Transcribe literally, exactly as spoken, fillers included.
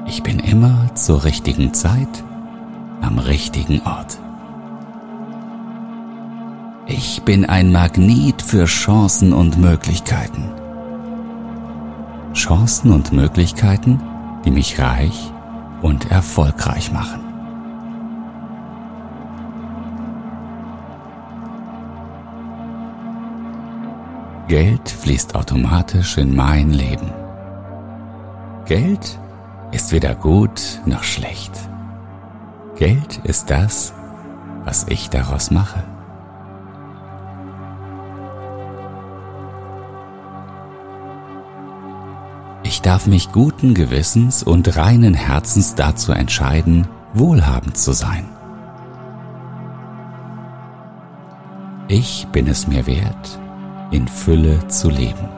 Ich bin immer zur richtigen Zeit am richtigen Ort. Ich bin ein Magnet für Chancen und Möglichkeiten. Chancen und Möglichkeiten, die mich reich und erfolgreich machen. Geld fließt automatisch in mein Leben. Geld ist weder gut noch schlecht. Geld ist das, was ich daraus mache. Ich darf mich guten Gewissens und reinen Herzens dazu entscheiden, wohlhabend zu sein. Ich bin es mir wert, in Fülle zu leben.